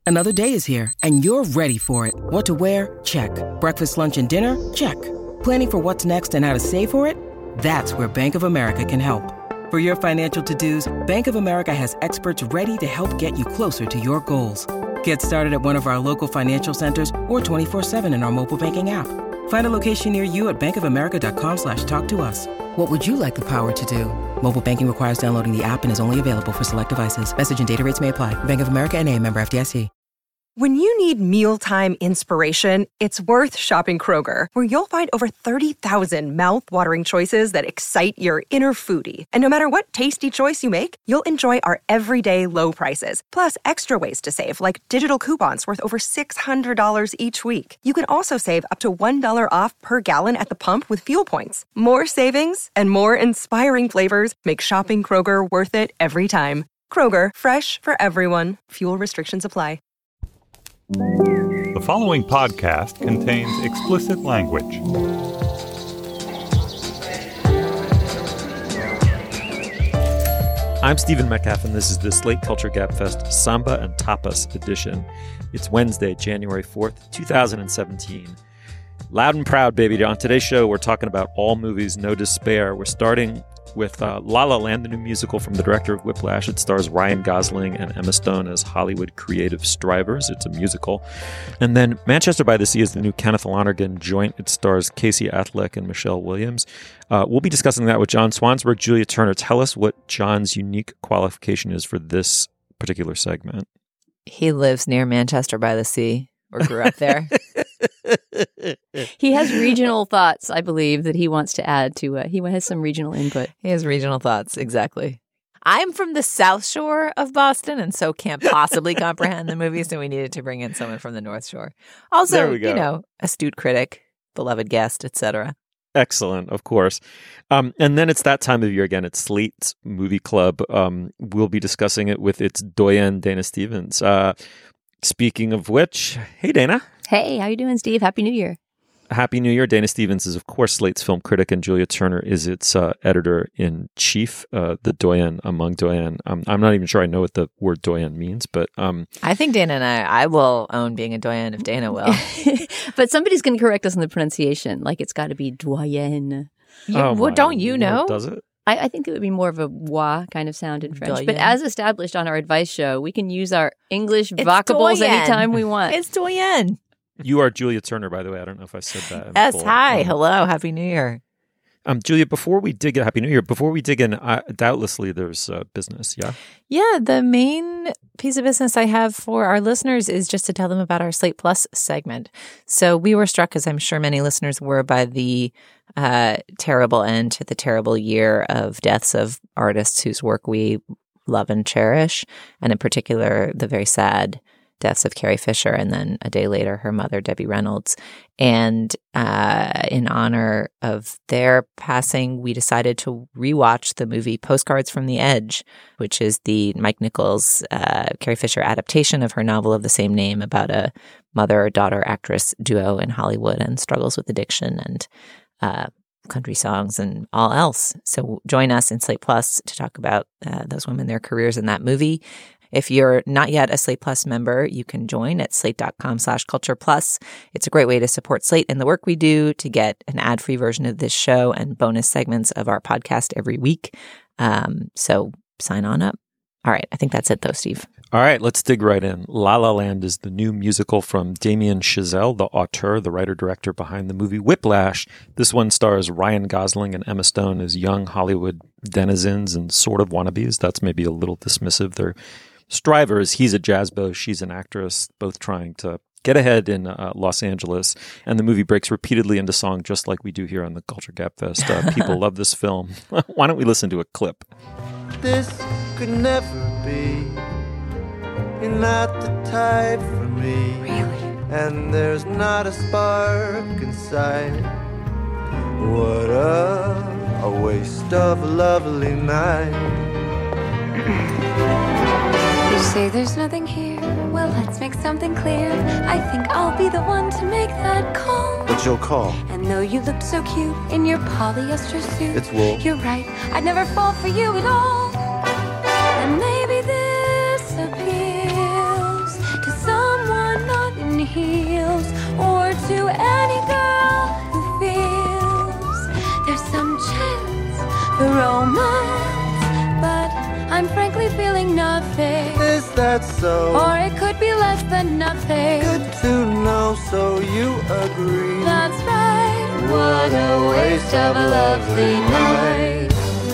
Another day is here, and you're ready for it. What to wear? Check. Breakfast, lunch, and dinner? Check. Planning for what's next and how to save for it? That's where Bank of America can help. For your financial to-dos, Bank of America has experts ready to help get you closer to your goals. Get started at one of our local financial centers or 24/7 in our mobile banking app. Find a location near you at bankofamerica.com/talktous. What would you like the power to do? Mobile banking requires downloading the app and is only available for select devices. Message and data rates may apply. Bank of America N.A., member FDIC. When you need mealtime inspiration, it's worth shopping Kroger, where you'll find over 30,000 mouth-watering choices that excite your inner foodie. And no matter what tasty choice you make, you'll enjoy our everyday low prices, plus extra ways to save, like digital coupons worth over $600 each week. You can also save up to $1 off per gallon at the pump with fuel points. More savings and more inspiring flavors make shopping Kroger worth it every time. Kroger, fresh for everyone. Fuel restrictions apply. The following podcast contains explicit language. I'm Stephen Metcalf, and this is the Slate Culture Gabfest Samba and Tapas edition. It's Wednesday, January 4th, 2017. Loud and proud, baby. On today's show, we're talking about all movies, no despair. We're starting with La La Land, the new musical from the director of Whiplash. It stars Ryan Gosling and Emma Stone as Hollywood creative strivers. It's a musical. And then Manchester by the Sea is the new Kenneth Lonergan joint. It stars Casey Affleck and Michelle Williams. We'll be discussing that with John Swansburg. Julia Turner, tell us what John's unique qualification is for this particular segment. He lives near Manchester by the Sea, or grew up there. He has regional thoughts, I believe, that he wants to add to he has some regional input. He has regional thoughts, exactly. I'm from the South Shore of Boston, and so can't possibly comprehend the movie, so we needed to bring in someone from the North Shore. Also, you know, astute critic, beloved guest, etc. Excellent, of course. And then it's that time of year again. It's Slate's Movie Club. We'll be discussing it with its doyen, Dana Stevens. Speaking of which, hey, Dana. Hey, how you doing, Steve? Happy New Year. Happy New Year. Dana Stevens is, of course, Slate's film critic, and Julia Turner is its editor-in-chief, the doyen among doyen. I'm not even sure I know what the word doyen means, but... I think Dana and I will own being a doyen if Dana will. But somebody's going to correct us on the pronunciation, like it's got to be doyen. Don't you know? Does it? I think it would be more of a wa kind of sound in French. But as established on our advice show, we can use our English vocables anytime we want. It's doyen. You are Julia Turner, by the way. I don't know if I said that. Yes, hi. Hello. Happy New Year. Julia, before we dig in, Happy New Year, before we dig in, doubtlessly there's business, yeah? Yeah, the main piece of business I have for our listeners is just to tell them about our Slate Plus segment. So we were struck, as I'm sure many listeners were, by the terrible end to the terrible year of deaths of artists whose work we love and cherish, and in particular, the very sad deaths of Carrie Fisher, and then a day later, her mother, Debbie Reynolds. And in honor of their passing, we decided to rewatch the movie Postcards from the Edge, which is the Mike Nichols, Carrie Fisher adaptation of her novel of the same name about a mother-daughter actress duo in Hollywood and struggles with addiction and country songs and all else. So join us in Slate Plus to talk about those women, their careers in that movie. If you're not yet a Slate Plus member, you can join at slate.com/cultureplus. It's a great way to support Slate and the work we do, to get an ad-free version of this show and bonus segments of our podcast every week. So sign on up. All right. I think that's it, though, Steve. All right. Let's dig right in. La La Land is the new musical from Damien Chazelle, the auteur, the writer-director behind the movie Whiplash. This one stars Ryan Gosling and Emma Stone as young Hollywood denizens and sort of wannabes. That's maybe a little dismissive. They're strivers. He's a jazzbo. She's an actress, both trying to get ahead in Los Angeles. And the movie breaks repeatedly into song, just like we do here on the Culture Gabfest. People love this film. Why don't we listen to a clip? This could never be. You're not the type for me. Really? And there's not a spark inside. What a waste of a lovely night. You say there's nothing here. Well, let's make something clear. I think I'll be the one to make that call. But you'll call. And though you looked so cute in your polyester suit, It's wool. You're right, I'd never fall for you at all. And maybe this appeals to some that so? Or it could be less than nothing. Good to know, so you agree. That's right. What a waste of a lovely night.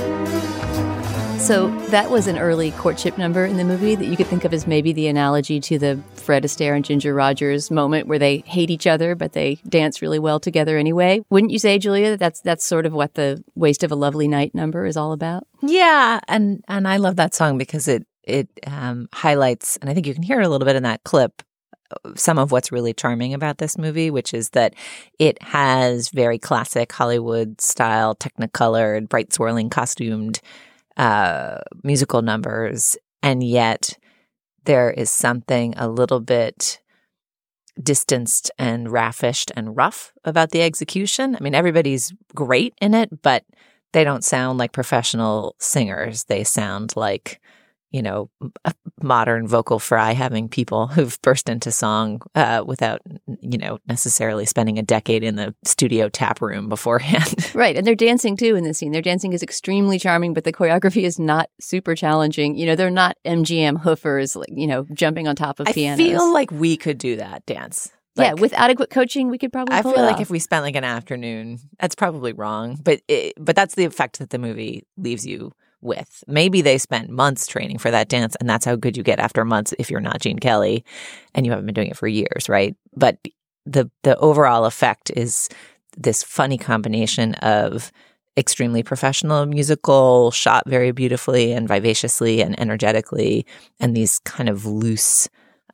So that was an early courtship number in the movie that you could think of as maybe the analogy to the Fred Astaire and Ginger Rogers moment where they hate each other, but they dance really well together anyway. Wouldn't you say, Julia, that that's sort of what the Waste of a Lovely Night number is all about? Yeah, and I love that song because it highlights, and I think you can hear it a little bit in that clip, some of what's really charming about this movie, which is that it has very classic Hollywood style, technicolored, bright swirling costumed musical numbers, and yet there is something a little bit distanced and raffished and rough about the execution. I mean, everybody's great in it, but they don't sound like professional singers. They sound like, you know, modern vocal fry having people who've burst into song without, you know, necessarily spending a decade in the studio tap room beforehand. Right. And they're dancing too in this scene. Their dancing is extremely charming, but the choreography is not super challenging. You know, they're not MGM hoofers, like, you know, jumping on top of pianos. I feel like we could do that dance. Like, yeah, with adequate coaching, we could probably pull it off. I feel like if we spent like an afternoon, that's probably wrong, but that's the effect that the movie leaves you with. Maybe they spent months training for that dance, and that's how good you get after months if you're not Gene Kelly and you haven't been doing it for years, right? But the overall effect is this funny combination of extremely professional musical, shot very beautifully and vivaciously and energetically, and these kind of loose,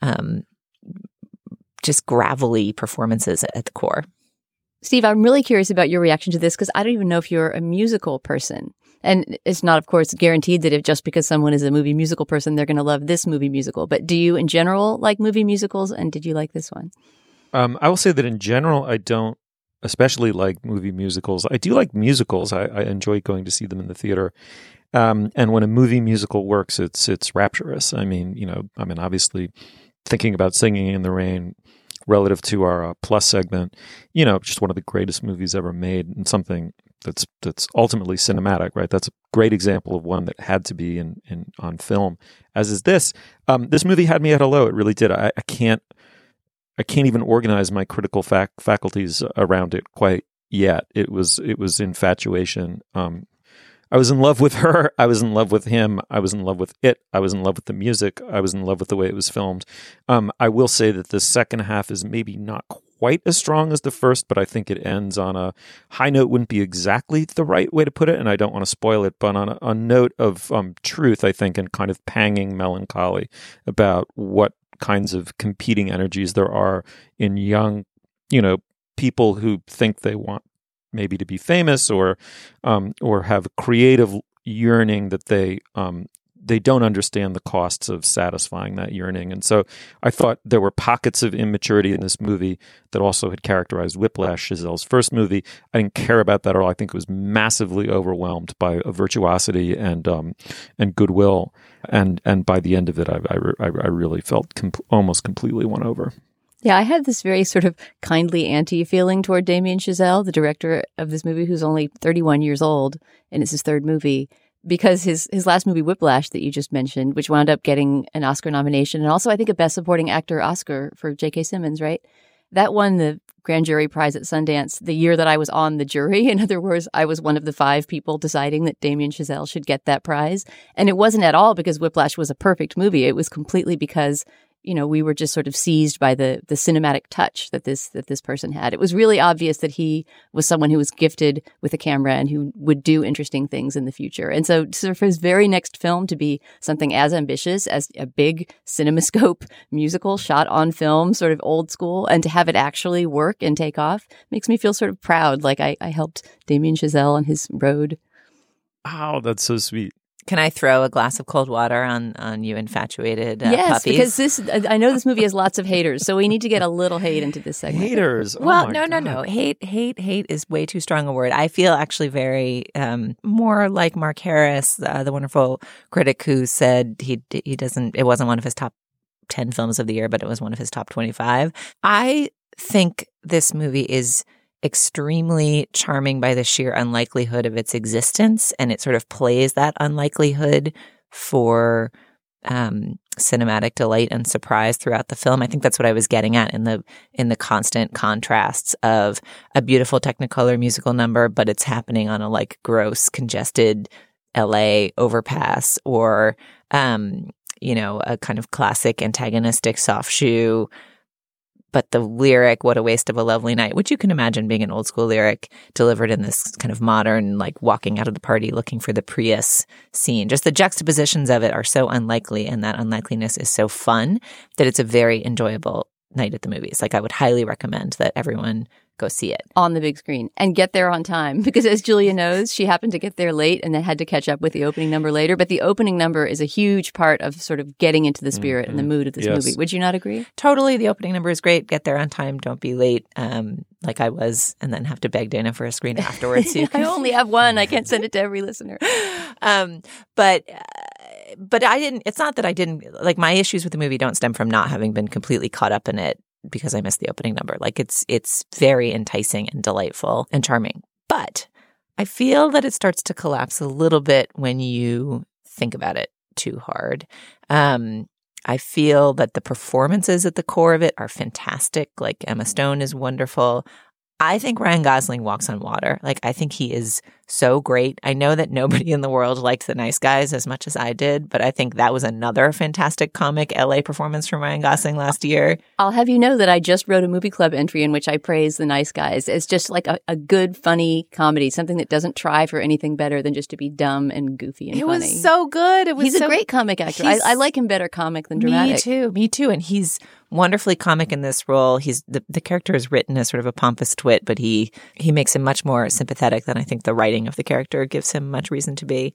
just gravelly performances at the core. Steve, I'm really curious about your reaction to this because I don't even know if you're a musical person. And it's not, of course, guaranteed that if just because someone is a movie musical person, they're going to love this movie musical. But do you, in general, like movie musicals? And did you like this one? I will say that in general, I don't especially like movie musicals. I do like musicals. I enjoy going to see them in the theater. And when a movie musical works, it's rapturous. I mean, obviously thinking about Singing in the Rain relative to our Plus segment, just one of the greatest movies ever made, and something that's ultimately cinematic, right? That's a great example of one that had to be on film, as is this. This movie had me at hello. It really did. I can't even organize my critical faculties around it quite yet. It was infatuation. I was in love with her. I was in love with him. I was in love with it. I was in love with the music. I was in love with the way it was filmed. I will say that the second half is maybe not quite as strong as the first, but I think it ends on a high note. Wouldn't be exactly the right way to put it, and I don't want to spoil it, but on a note of truth, I think, and kind of panging melancholy about what kinds of competing energies there are in young, people who think they want maybe to be famous or have a creative yearning that they don't understand the costs of satisfying that yearning. And so I thought there were pockets of immaturity in this movie that also had characterized Whiplash, Chazelle's first movie. I didn't care about that at all. I think it was massively overwhelmed by a virtuosity and goodwill. And by the end of it, I really felt almost completely won over. Yeah, I had this very sort of kindly anti-feeling toward Damien Chazelle, the director of this movie, who's only 31 years old, and it's his third movie, because his last movie, Whiplash, that you just mentioned, which wound up getting an Oscar nomination, and also I think a Best Supporting Actor Oscar for J.K. Simmons, right? That won the Grand Jury Prize at Sundance the year that I was on the jury. In other words, I was one of the 5 people deciding that Damien Chazelle should get that prize. And it wasn't at all because Whiplash was a perfect movie. It was completely because we were just sort of seized by the cinematic touch that this person had. It was really obvious that he was someone who was gifted with a camera and who would do interesting things in the future. And so for his very next film to be something as ambitious as a big CinemaScope musical shot on film, sort of old school, and to have it actually work and take off makes me feel sort of proud. Like I helped Damien Chazelle on his road. Oh, that's so sweet. Can I throw a glass of cold water on you infatuated yes, puppies? Because I know this movie has lots of haters, so we need to get a little hate into this segment. Haters? Well, no. Hate is way too strong a word. I feel actually very more like Mark Harris, the wonderful critic who said he doesn't. It wasn't one of his top 10 films of the year, but it was one of his top 25. I think this movie is extremely charming by the sheer unlikelihood of its existence, and it sort of plays that unlikelihood for cinematic delight and surprise throughout the film. I think that's what I was getting at in the constant contrasts of a beautiful Technicolor musical number, but it's happening on a like gross, congested LA overpass, or a kind of classic antagonistic soft shoe. But the lyric, "What a waste of a lovely night," which you can imagine being an old school lyric delivered in this kind of modern, like walking out of the party looking for the Prius scene. Just the juxtapositions of it are so unlikely, and that unlikeliness is so fun that it's a very enjoyable night at the movies. Like, I would highly recommend that everyone go see it. On the big screen. And get there on time. Because as Julia knows, she happened to get there late and then had to catch up with the opening number later. But the opening number is a huge part of sort of getting into the spirit and the mood of this movie. Would you not agree? Totally. The opening number is great. Get there on time. Don't be late, like I was, and then have to beg Dana for a screen afterwards. So I only have one. I can't send it to every listener. But I didn't, it's not that I didn't, like, my issues with the movie don't stem from not having been completely caught up in it because I missed the opening number. Like, it's very enticing and delightful and charming. But I feel that it starts to collapse a little bit when you think about it too hard. I feel that the performances at the core of it are fantastic. Like, Emma Stone is wonderful. I think Ryan Gosling walks on water. Like, I think he is so great. I know that nobody in the world liked The Nice Guys as much as I did, but I think that was another fantastic comic LA performance from Ryan Gosling last year. I'll have you know that I just wrote a movie club entry in which I praise The Nice Guys. It's just like a good, funny comedy, something that doesn't try for anything better than just to be dumb and goofy and funny. It was so good. He's a great comic actor. I like him better comic than dramatic. Me too. And he's wonderfully comic in this role. He's the character is written as sort of a pompous twit, but he makes him much more sympathetic than I think the writing of the character gives him much reason to be.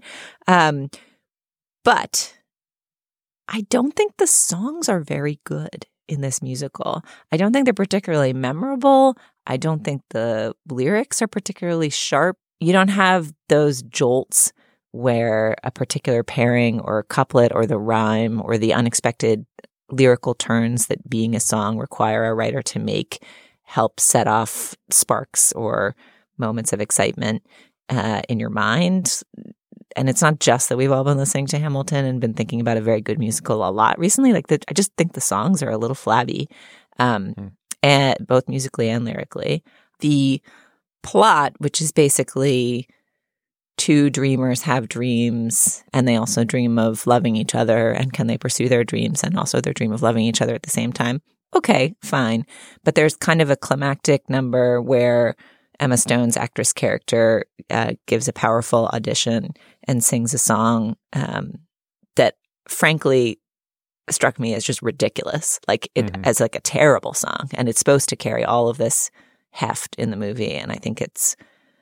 But I don't think the songs are very good in this musical. I don't think they're particularly memorable. I don't think the lyrics are particularly sharp. You don't have those jolts where a particular pairing or couplet or the rhyme or the unexpected lyrical turns that being a song require a writer to make help set off sparks or moments of excitement in your mind. And it's not just that we've all been listening to Hamilton and been thinking about a very good musical a lot recently. Like, I just think the songs are a little flabby, and both musically and lyrically. The plot, which is basically two dreamers have dreams, and they also dream of loving each other, and can they pursue their dreams and also their dream of loving each other at the same time? Okay, fine. But there's kind of a climactic number where Emma Stone's actress character gives a powerful audition and sings a song that frankly struck me as just ridiculous, like as like a terrible song. And it's supposed to carry all of this heft in the movie. And I think it's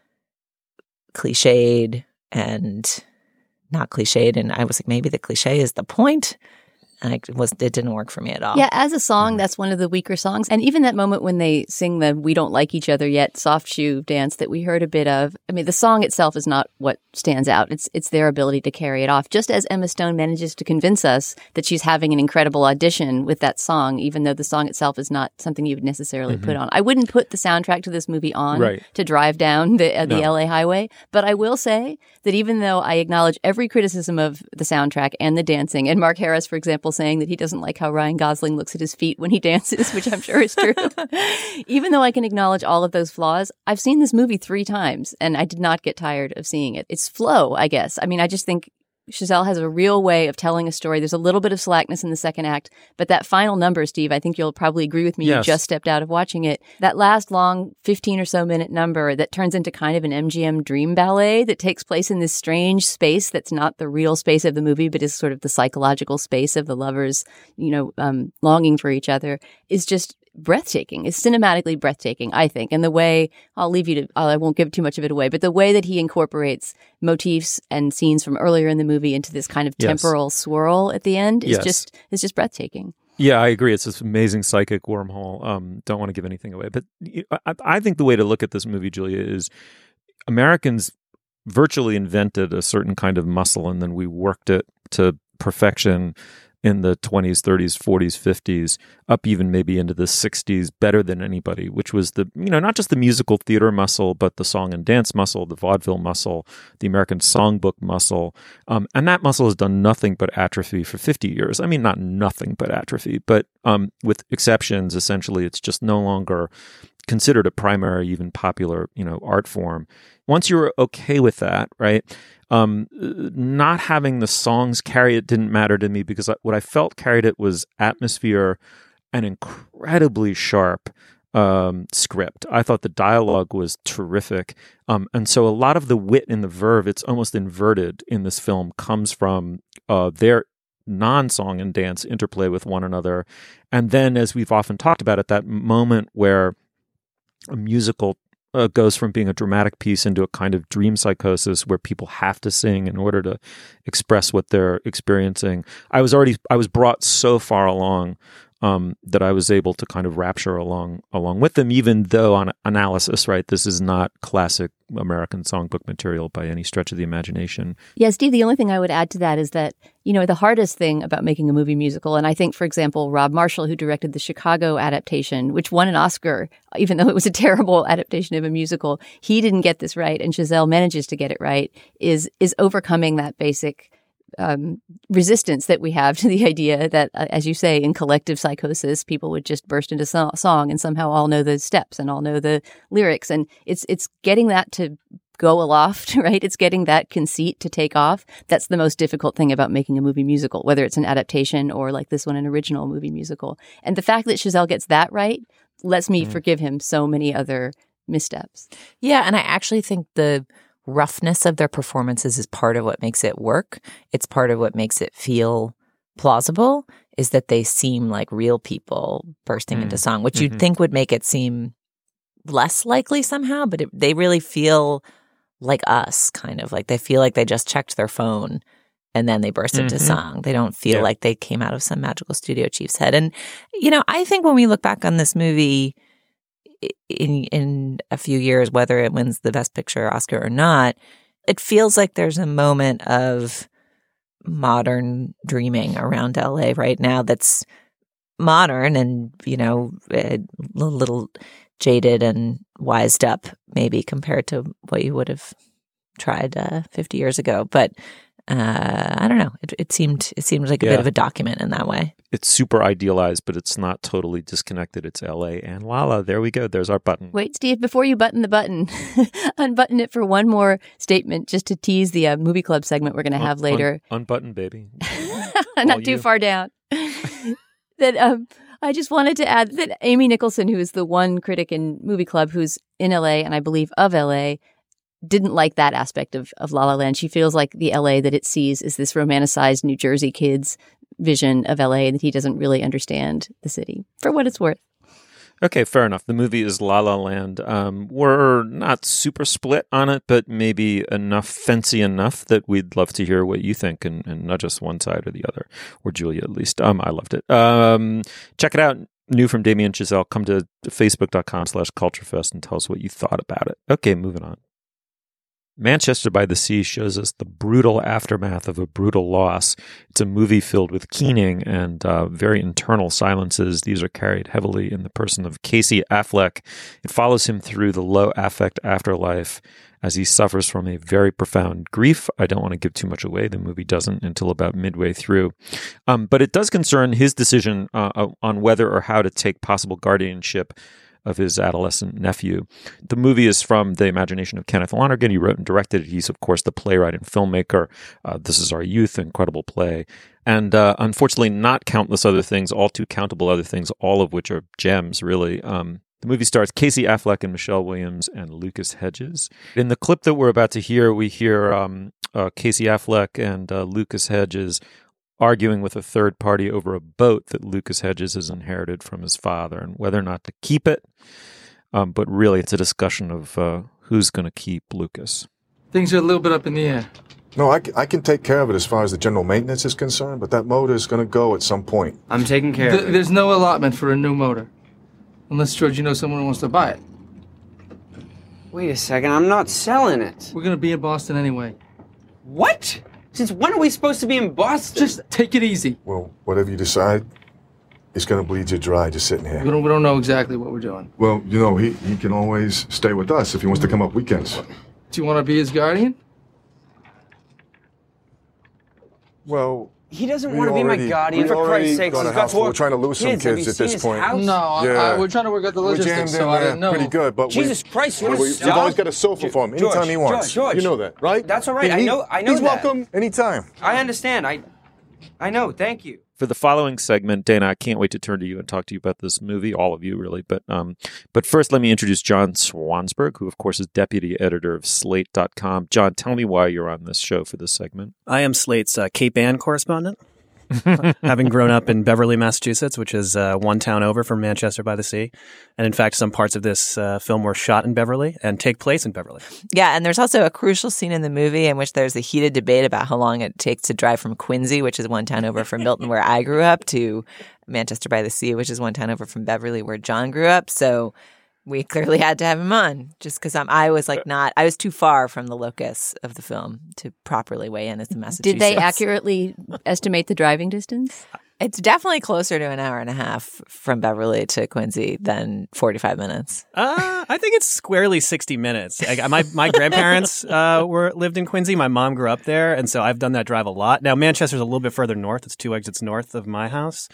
cliched and not cliched. And I was like, maybe the cliche is the point. And it didn't work for me at all. Yeah, as a song, that's one of the weaker songs. And even that moment when they sing the "We Don't Like Each Other Yet" soft shoe dance that we heard a bit of, I mean, the song itself is not what stands out. It's their ability to carry it off. Just as Emma Stone manages to convince us that she's having an incredible audition with that song, even though the song itself is not something you would necessarily put on. I wouldn't put the soundtrack to this movie on to drive down the LA highway. But I will say that even though I acknowledge every criticism of the soundtrack and the dancing, and Mark Harris, for example, saying that he doesn't like how Ryan Gosling looks at his feet when he dances, which I'm sure is true. Even though I can acknowledge all of those flaws, I've seen this movie 3 times and I did not get tired of seeing it. It's flow, I guess. I mean, I just think Chazelle has a real way of telling a story. There's a little bit of slackness in the second act, but that final number, Steve, I think you'll probably agree with me. Yes. You just stepped out of watching it. That last long 15 or so minute number that turns into kind of an MGM dream ballet that takes place in this strange space that's not the real space of the movie, but is sort of the psychological space of the lovers, longing for each other, is just breathtaking. It's cinematically breathtaking, I think. And the way, I won't give too much of it away, but the way that he incorporates motifs and scenes from earlier in the movie into this kind of temporal swirl at the end is just breathtaking. Yeah, I agree. It's this amazing psychic wormhole. Don't want to give anything away. But I think the way to look at this movie, Julia, is Americans virtually invented a certain kind of muscle and then we worked it to perfection in the 20s, 30s, 40s, 50s, up even maybe into the 60s better than anybody, which was not just the musical theater muscle, but the song and dance muscle, the vaudeville muscle, the American songbook muscle. And that muscle has done nothing but atrophy for 50 years. I mean, not nothing but atrophy, but with exceptions, essentially, it's just no longer considered a primary, even popular, art form. Once you were okay with that, right? Not having the songs carry it didn't matter to me, because what I felt carried it was atmosphere and incredibly sharp script. I thought the dialogue was terrific. And so a lot of the wit in the verve, it's almost inverted in this film, comes from their non-song and dance interplay with one another. And then, as we've often talked about, at that moment where a musical goes from being a dramatic piece into a kind of dream psychosis where people have to sing in order to express what they're experiencing. I was brought so far along that I was able to kind of rapture along with them, even though on analysis, right, this is not classic American songbook material by any stretch of the imagination. Yeah, Steve, the only thing I would add to that is that, the hardest thing about making a movie musical, and I think, for example, Rob Marshall, who directed the Chicago adaptation, which won an Oscar, even though it was a terrible adaptation of a musical, he didn't get this right, and Chazelle manages to get it right, is overcoming that basic resistance that we have to the idea that, as you say, in collective psychosis, people would just burst into song and somehow all know the steps and all know the lyrics. And it's getting that to go aloft, right? It's getting that conceit to take off. That's the most difficult thing about making a movie musical, whether it's an adaptation or like this one, an original movie musical. And the fact that Chazelle gets that right lets me forgive him so many other missteps. Yeah, and I actually think the roughness of their performances is part of what makes it work. It's part of what makes it feel plausible, is that they seem like real people bursting into song, which you'd think would make it seem less likely somehow, but they really feel like us, kind of like they feel like they just checked their phone and then they burst into song. They don't feel like they came out of some magical studio chief's head. And, I think when we look back on this movie in a few years, whether it wins the Best Picture Oscar or not, it feels like there's a moment of modern dreaming around LA right now that's modern and, a little jaded and wised up maybe compared to what you would have tried 50 years ago. But I don't know. It seemed like a bit of a document in that way. It's super idealized, but it's not totally disconnected. It's LA and Lala. There we go. There's our button. Wait, Steve, before you button the button, unbutton it for one more statement just to tease the movie club segment we're going to have later. Unbutton, baby. Not too far down. That I just wanted to add that Amy Nicholson, who is the one critic in Movie Club who's in LA and I believe of LA, didn't like that aspect of La La Land. She feels like the LA that it sees is this romanticized New Jersey kid's vision of LA, and that he doesn't really understand the city, for what it's worth. Okay, fair enough. The movie is La La Land. We're not super split on it, but maybe fancy enough that we'd love to hear what you think, and not just one side or the other, or Julia at least. I loved it. Check it out. New from Damien Chazelle. Come to facebook.com/culturefest and tell us what you thought about it. Okay, moving on. Manchester by the Sea shows us the brutal aftermath of a brutal loss. It's a movie filled with keening and very internal silences. These are carried heavily in the person of Casey Affleck. It follows him through the low affect afterlife as he suffers from a very profound grief. I don't want to give too much away. The movie doesn't until about midway through. But it does concern his decision on whether or how to take possible guardianship of his adolescent nephew. The movie is from the imagination of Kenneth Lonergan. He wrote and directed it. He's, of course, the playwright and filmmaker. This Is Our Youth, incredible play. And unfortunately, not countless other things, all too countable other things, all of which are gems, really. The movie stars Casey Affleck and Michelle Williams and Lucas Hedges. In the clip that we're about to hear, we hear Casey Affleck and Lucas Hedges arguing with a third party over a boat that Lucas Hedges has inherited from his father and whether or not to keep it. But really, it's a discussion of who's going to keep Lucas. Things are a little bit up in the air. No, I can take care of it as far as the general maintenance is concerned, but that motor is going to go at some point. I'm taking care of it. There's no allotment for a new motor. Unless, George, you know someone who wants to buy it. Wait a second, I'm not selling it. We're going to be in Boston anyway. What? Since when are we supposed to be in Boston? Just take it easy. Well, whatever you decide, it's going to bleed you dry just sitting here. We don't know exactly what we're doing. Well, you know, he can always stay with us if he wants to come up weekends. Do you want to be his guardian? Well, he doesn't want to be my guardian, for Christ's sake. We're trying to lose some kids at this point. No, we're trying to work out the logistics, so I didn't know. Pretty good, but Jesus Christ, we've always got a sofa for him anytime he wants. George. You know that, right? That's all right. I know He's that. welcome anytime. I understand. I know. Thank you. For the following segment, Dana, I can't wait to turn to you and talk to you about this movie, all of you really. But first, let me introduce John Swansburg, who, of course, is deputy editor of Slate.com. John, tell me why you're on this show for this segment. I am Slate's Cape Ann correspondent, having grown up in Beverly, Massachusetts, which is one town over from Manchester by the Sea. And in fact, some parts of this film were shot in Beverly and take place in Beverly. Yeah, and there's also a crucial scene in the movie in which there's a heated debate about how long it takes to drive from Quincy, which is one town over from Milton, where I grew up, to Manchester by the Sea, which is one town over from Beverly, where John grew up. So we clearly had to have him on just because I was too far from the locus of the film to properly weigh in as the Massachusetts. Did they accurately estimate the driving distance? It's definitely closer to an hour and a half from Beverly to Quincy than 45 minutes. I think it's squarely 60 minutes. My grandparents lived in Quincy. My mom grew up there, and so I've done that drive a lot. Now, Manchester's a little bit further north. It's 2 exits north of my house.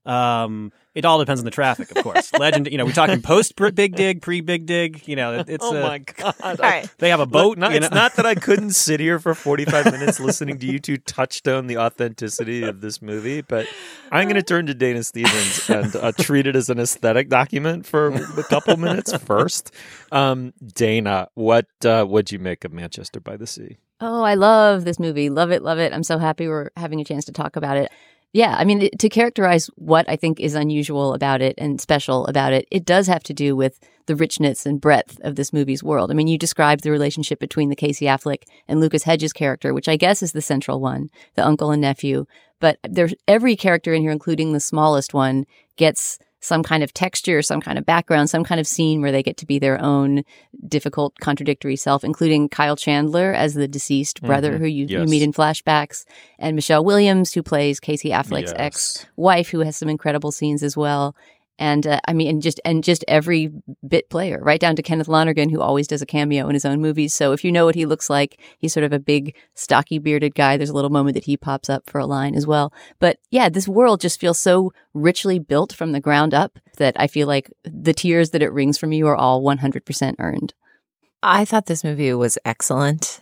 It all depends on the traffic, of course. Legend, we're talking post Big Dig, pre Big Dig. It's oh my God! Right. They have a boat. It's not that I couldn't sit here for 45 minutes listening to you two touchstone the authenticity of this movie, but I'm going to turn to Dana Stevens and treat it as an aesthetic document for a couple minutes first. Dana, what'd you make of Manchester by the Sea? Oh, I love this movie. Love it, love it. I'm so happy we're having a chance to talk about it. Yeah, I mean, to characterize what I think is unusual about it and special about it, it does have to do with the richness and breadth of this movie's world. I mean, you described the relationship between the Casey Affleck and Lucas Hedges character, which I guess is the central one, the uncle and nephew. But there's every character in here, including the smallest one, gets some kind of texture, some kind of background, some kind of scene where they get to be their own difficult, contradictory self, including Kyle Chandler as the deceased brother who you meet in flashbacks, and Michelle Williams, who plays Casey Affleck's ex-wife, who has some incredible scenes as well. And just every bit player, right down to Kenneth Lonergan, who always does a cameo in his own movies. So if you know what he looks like, he's sort of a big, stocky, bearded guy. There's a little moment that he pops up for a line as well. But yeah, this world just feels so richly built from the ground up that I feel like the tears that it wrings from you are all 100% earned. I thought this movie was excellent.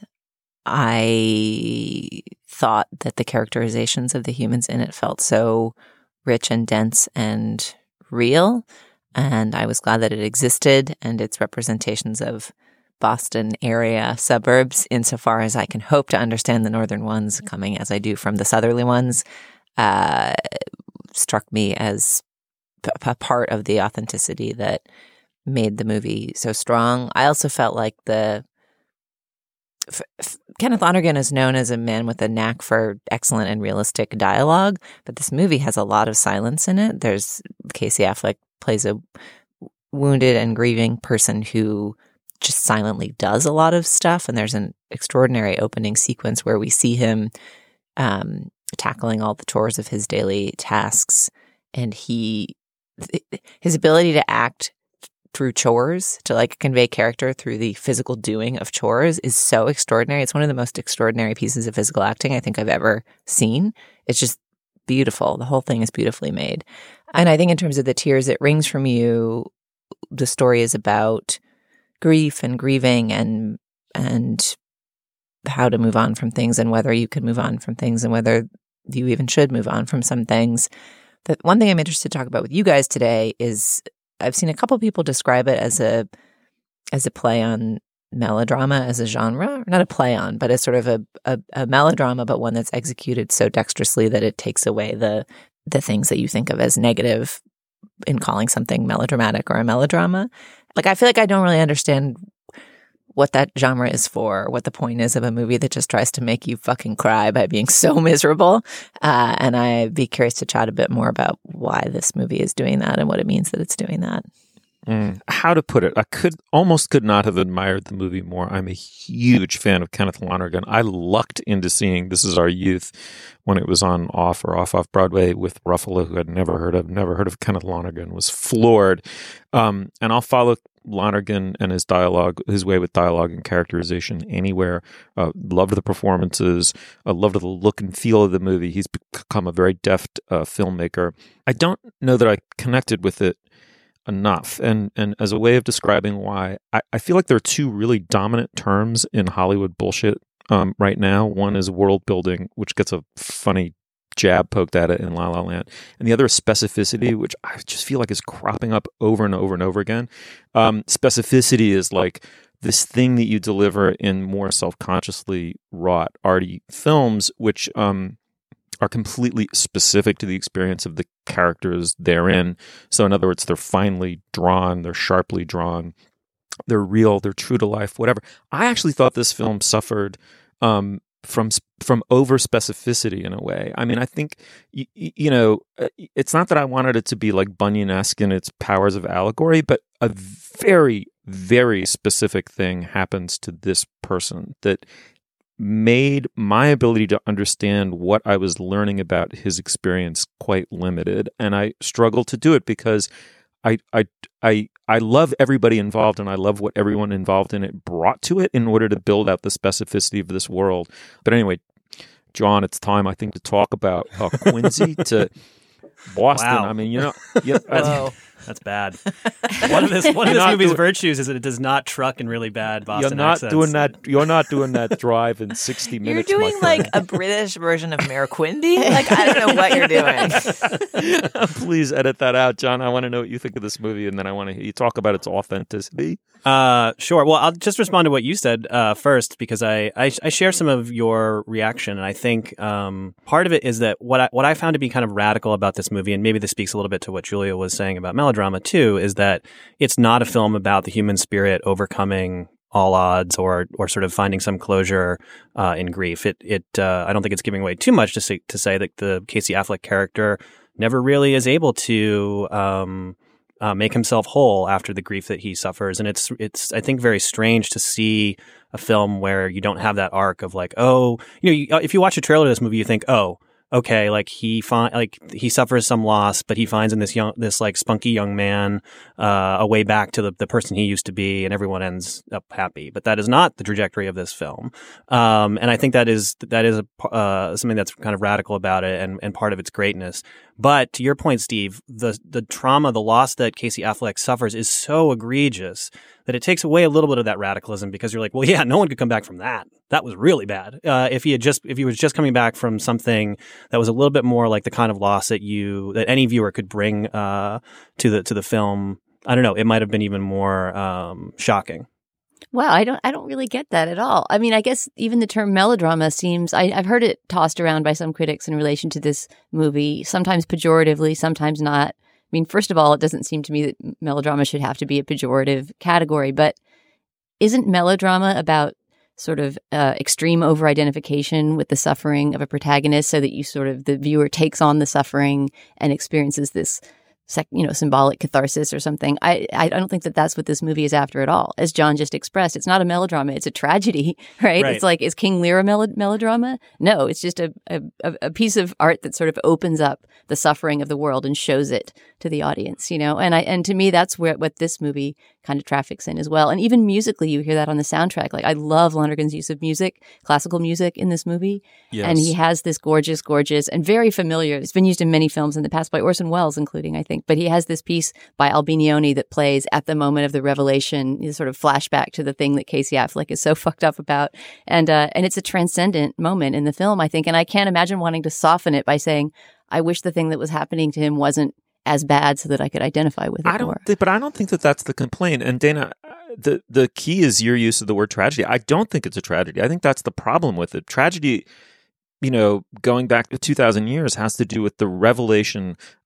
I thought that the characterizations of the humans in it felt so rich and dense and real, and I was glad that it existed, and its representations of Boston area suburbs, insofar as I can hope to understand the northern ones, coming as I do from the southerly ones, struck me as a part of the authenticity that made the movie so strong. I also felt like Kenneth Lonergan is known as a man with a knack for excellent and realistic dialogue, but this movie has a lot of silence in it. There's Casey Affleck plays a wounded and grieving person who just silently does a lot of stuff, and there's an extraordinary opening sequence where we see him tackling all the chores of his daily tasks, and his ability to act through chores, to like convey character through the physical doing of chores, is so extraordinary. It's one of the most extraordinary pieces of physical acting I think I've ever seen. It's just beautiful. The whole thing is beautifully made. And I think in terms of the tears it wrings from you, the story is about grief and grieving and how to move on from things, and whether you can move on from things, and whether you even should move on from some things. The one thing I'm interested to talk about with you guys today is I've seen a couple people describe it as a play on melodrama as a genre. Not a play on, but as sort of a melodrama, but one that's executed so dexterously that it takes away the things that you think of as negative in calling something melodramatic or a melodrama. Like, I feel like I don't really understand what that genre is for, what the point is of a movie that just tries to make you fucking cry by being so miserable. And I'd be curious to chat a bit more about why this movie is doing that and what it means that it's doing that. How to put it? I could not have admired the movie more. I'm a huge fan of Kenneth Lonergan. I lucked into seeing This Is Our Youth when it was on off Broadway with Ruffalo, who I'd never heard of Kenneth Lonergan, was floored. And I'll follow Lonergan and his way with dialogue and characterization anywhere. Loved the performances. Loved the look and feel of the movie. He's become a very deft filmmaker. I don't know that I connected with it enough. And as a way of describing why, I feel like there are two really dominant terms in Hollywood bullshit right now. One is world building, which gets a funny jab poked at it in La La Land, and the other is specificity, which I just feel like is cropping up over and over and over again. Specificity is like this thing that you deliver in more self-consciously wrought arty films, which are completely specific to the experience of the characters therein. So in other words, they're finely drawn, they're sharply drawn, they're real, they're true to life, whatever. I actually thought this film suffered from over specificity in a way. I mean, I think, it's not that I wanted it to be like Bunyan-esque in its powers of allegory, but a very, very specific thing happens to this person that made my ability to understand what I was learning about his experience quite limited. And I struggled to do it because I love everybody involved, and I love what everyone involved in it brought to it in order to build out the specificity of this world. But anyway, John, it's time, I think, to talk about Quincy to Boston. Wow. I mean, that's bad. One of this movie's virtues is that it does not truck in really bad Boston accents. You're not doing that drive in 60 minutes. You're doing like a British version of Mayor Quimby. Like, I don't know what you're doing. Please edit that out, John. I want to know what you think of this movie, and then I want to hear you talk about its authenticity. Sure. Well, I'll just respond to what you said first, because I share some of your reaction, and I think part of it is that what I found to be kind of radical about this movie, and maybe this speaks a little bit to what Julia was saying about melodrama too, is that it's not a film about the human spirit overcoming all odds or sort of finding some closure in grief. I don't think it's giving away too much to say that the Casey Affleck character never really is able to make himself whole after the grief that he suffers. And it's I think very strange to see a film where you don't have that arc of like, if you watch a trailer of this movie, you think, okay, like he suffers some loss, but he finds in this like spunky young man a way back to the person he used to be, and everyone ends up happy. But that is not the trajectory of this film, and I think that is something that's kind of radical about it, and part of its greatness. But to your point, Steve, the trauma, the loss that Casey Affleck suffers is so egregious that it takes away a little bit of that radicalism, because you're like, well, yeah, no one could come back from that. That was really bad. If he was just coming back from something that was a little bit more like the kind of loss that any viewer could bring to the film, I don't know, it might have been even more shocking. Wow, I don't really get that at all. I mean, I guess even the term melodrama seems, I've heard it tossed around by some critics in relation to this movie, sometimes pejoratively, sometimes not. I mean, first of all, it doesn't seem to me that melodrama should have to be a pejorative category, but isn't melodrama about sort of extreme over-identification with the suffering of a protagonist, so that the viewer takes on the suffering and experiences this symbolic catharsis or something? I don't think that that's what this movie is after at all. As John just expressed, it's not a melodrama, it's a tragedy, right? It's like, is King Lear a melodrama? No, it's just a piece of art that sort of opens up the suffering of the world and shows it to the audience, and to me, that's what this movie kind of traffics in as well. And even musically, you hear that on the soundtrack. Like, I love Lonergan's use of music, classical music in this movie. Yes. And he has this gorgeous and very familiar, it's been used in many films in the past by Orson Welles, including, I think, but he has this piece by Albinioni that plays at the moment of the revelation, this sort of flashback to the thing that Casey Affleck is so fucked up about. And it's a transcendent moment in the film, I think. And I can't imagine wanting to soften it by saying, I wish the thing that was happening to him wasn't as bad so that I could identify with it more. But I don't think that that's the complaint. And Dana, the key is your use of the word tragedy. I don't think it's a tragedy. I think that's the problem with it. Tragedy, going back to 2,000 years, has to do with the revelation of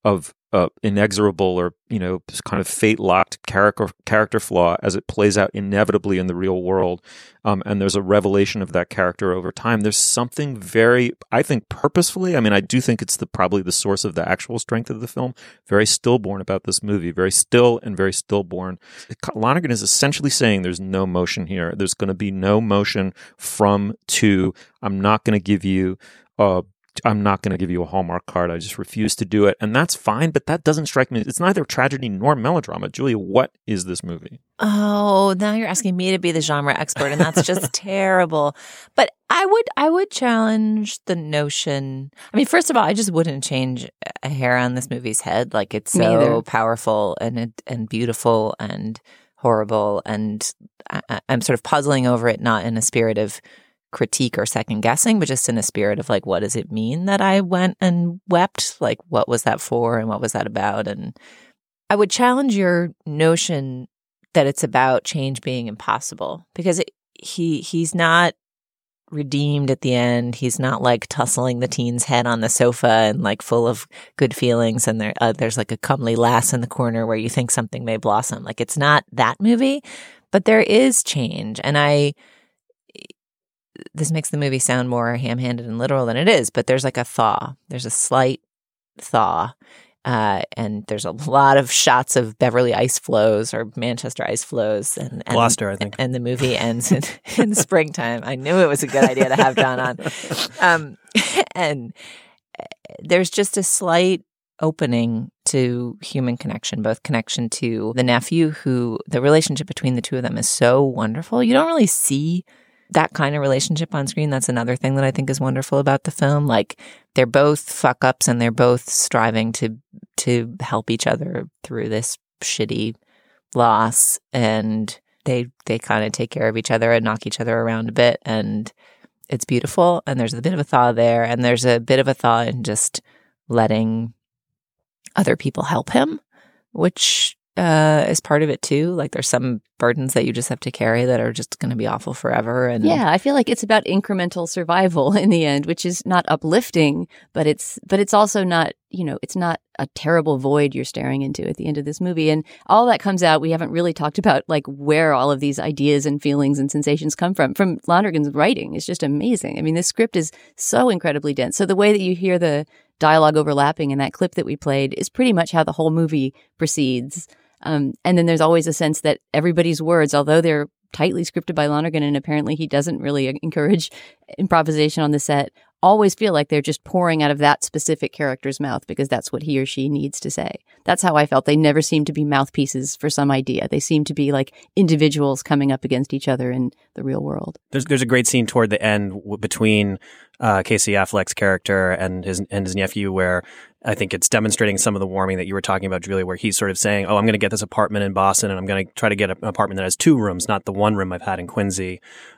inexorable or, kind of fate-locked character flaw as it plays out inevitably in the real world. And there's a revelation of that character over time. There's something very, I think, purposefully, I do think it's probably the source of the actual strength of the film, very stillborn about this movie, very still and very stillborn. Lonergan is essentially saying there's no motion here. There's going to be no motion from to. I'm not going to give you a Hallmark card. I just refuse to do it. And that's fine, but that doesn't strike me. It's neither tragedy nor melodrama. Julia, what is this movie? Oh, now you're asking me to be the genre expert, and that's just terrible. But I would challenge the notion. First of all, I just wouldn't change a hair on this movie's head. Like, it's so powerful and beautiful and horrible. And I'm sort of puzzling over it, not in a spirit of critique or second guessing, but just in a spirit of like, what does it mean that I went and wept? Like, what was that for and what was that about? And I would challenge your notion that it's about change being impossible, because he's not redeemed at the end. He's not like tussling the teen's head on the sofa and like full of good feelings. And there's like a comely lass in the corner where you think something may blossom. Like, it's not that movie, but there is change. And this makes the movie sound more ham-handed and literal than it is, but there's like a thaw. There's a slight thaw. And there's a lot of shots of Beverly ice floes or Manchester ice flows. And Gloucester, I think. And the movie ends in springtime. I knew it was a good idea to have John on. And there's just a slight opening to human connection, both connection to the nephew, who the relationship between the two of them is so wonderful. You don't really see that kind of relationship on screen. That's another thing that I think is wonderful about the film. Like, they're both fuck ups and they're both striving to help each other through this shitty loss, and they kind of take care of each other and knock each other around a bit, and it's beautiful. And there's a bit of a thaw there, and there's a bit of a thaw in just letting other people help him, which is part of it too. Like, there's some burdens that you just have to carry that are just going to be awful forever. And yeah, I feel like it's about incremental survival in the end, which is not uplifting, but it's also not, it's not a terrible void you're staring into at the end of this movie. And all that comes out. We haven't really talked about like where all of these ideas and feelings and sensations come from. From Lonergan's writing is just amazing. This script is so incredibly dense. So the way that you hear the dialogue overlapping in that clip that we played is pretty much how the whole movie proceeds. And then there's always a sense that everybody's words, although they're tightly scripted by Lonergan, and apparently he doesn't really encourage improvisation on the set, always feel like they're just pouring out of that specific character's mouth because that's what he or she needs to say. That's how I felt. They never seem to be mouthpieces for some idea. They seem to be like individuals coming up against each other in the real world. There's a great scene toward the end between Casey Affleck's character and his nephew, where I think it's demonstrating some of the warming that you were talking about, Julia, where he's sort of saying, I'm going to get this apartment in Boston and I'm going to try to get an apartment that has 2 rooms, not the 1 room I've had in Quincy.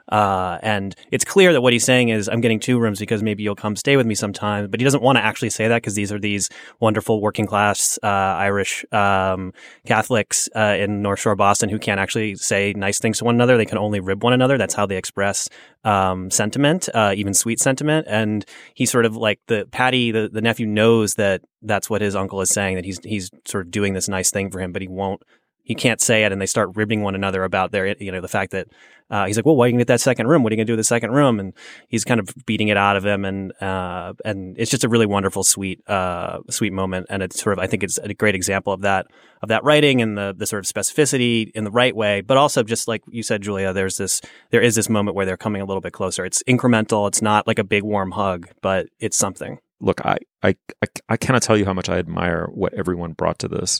And it's clear that what he's saying is, I'm getting 2 rooms because maybe you'll come stay with me sometime. But he doesn't want to actually say that, because these are these wonderful working class Irish Catholics in North Shore Boston who can't actually say nice things to one another. They can only rib one another. That's how they express sentiment, even sweet sentiment. And he sort of like Patty, the nephew, knows that that's what his uncle is saying, that he's sort of doing this nice thing for him, but he can't say it. And they start ribbing one another about the fact that he's like, well, why are you going to get that second room? What are you going to do with the second room? And he's kind of beating it out of him. And it's just a really wonderful, sweet moment. And it's sort of, I think it's a great example of that writing and the sort of specificity in the right way. But also, just like you said, Julia, there is this moment where they're coming a little bit closer. It's incremental. It's not like a big warm hug, but it's something. Look, I cannot tell you how much I admire what everyone brought to this.